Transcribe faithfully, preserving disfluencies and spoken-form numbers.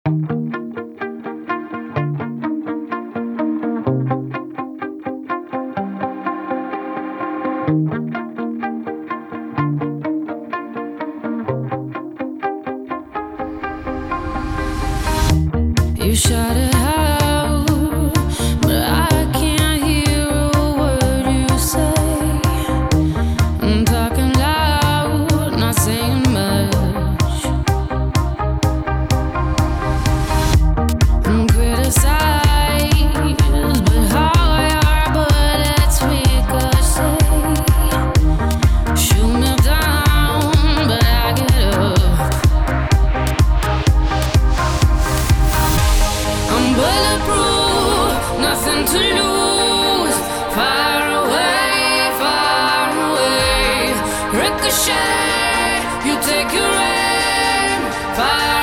You shout it out, but I can't hear a word you say. I'm talking loud, not saying much. I'm criticized, but how your bullets ricochet. Shoot me down, but I get up. I'm bulletproof, nothing to lose. Far away, far away. Ricochet, you take your aim. Far